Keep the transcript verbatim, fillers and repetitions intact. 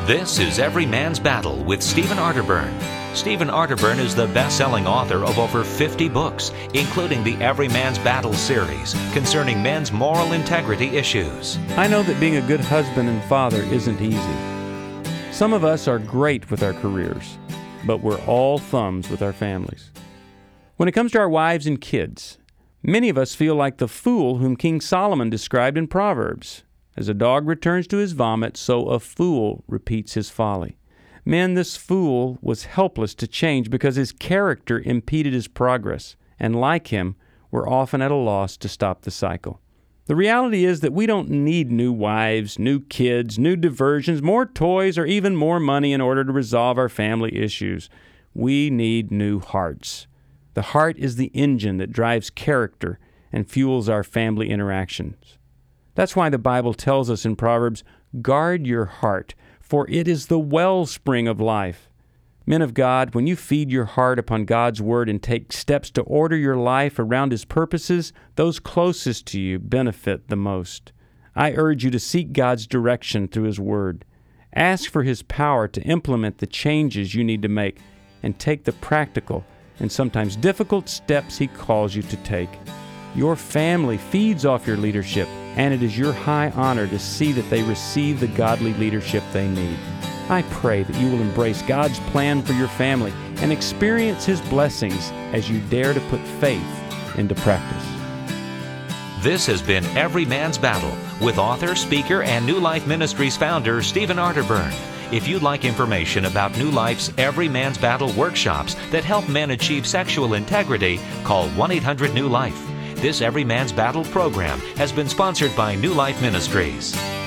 This is Every Man's Battle with Stephen Arterburn. Stephen Arterburn is the best-selling author of over fifty books, including the Every Man's Battle series concerning men's moral integrity issues. I know that being a good husband and father isn't easy. Some of us are great with our careers, but we're all thumbs with our families. When it comes to our wives and kids, many of us feel like the fool whom King Solomon described in Proverbs. As a dog returns to his vomit, so a fool repeats his folly. Men, this fool was helpless to change because his character impeded his progress, and like him, we're often at a loss to stop the cycle. The reality is that we don't need new wives, new kids, new diversions, more toys, or even more money in order to resolve our family issues. We need new hearts. The heart is the engine that drives character and fuels our family interactions. That's why the Bible tells us in Proverbs, guard your heart, for it is the wellspring of life. Men of God, when you feed your heart upon God's Word and take steps to order your life around His purposes, those closest to you benefit the most. I urge you to seek God's direction through His Word. Ask for His power to implement the changes you need to make and take the practical and sometimes difficult steps He calls you to take. Your family feeds off your leadership, and it is your high honor to see that they receive the godly leadership they need. I pray that you will embrace God's plan for your family and experience His blessings as you dare to put faith into practice. This has been Every Man's Battle with author, speaker, and New Life Ministries founder Stephen Arterburn. If you'd like information about New Life's Every Man's Battle workshops that help men achieve sexual integrity, call one eight hundred new life. This Every Man's Battle program has been sponsored by New Life Ministries.